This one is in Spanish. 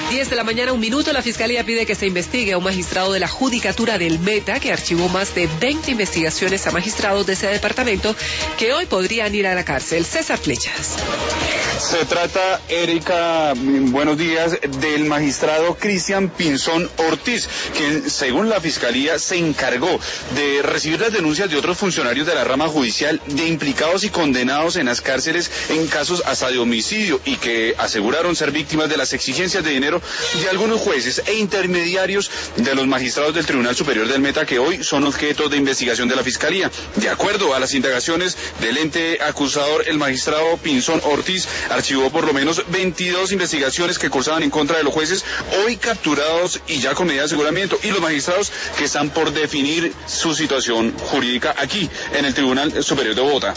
10 de la mañana, 1 minuto, la Fiscalía pide que se investigue a un magistrado de la Judicatura del Meta que archivó más de 20 investigaciones a magistrados de ese departamento que hoy podrían ir a la cárcel. César Flechas. Se trata, Erika, buenos días, del magistrado Cristian Pinzón Ortiz, quien según la Fiscalía se encargó de recibir las denuncias de otros funcionarios de la rama judicial de implicados y condenados en las cárceles en casos hasta de homicidio y que aseguraron ser víctimas de las exigencias de dinero de algunos jueces e intermediarios de los magistrados del Tribunal Superior del Meta que hoy son objeto de investigación de la Fiscalía. De acuerdo a las indagaciones del ente acusador, el magistrado Pinzón Ortiz archivó por lo menos 22 investigaciones que cursaban en contra de los jueces hoy capturados y ya con medida de aseguramiento y los magistrados que están por definir su situación jurídica aquí en el Tribunal Superior de Bogotá.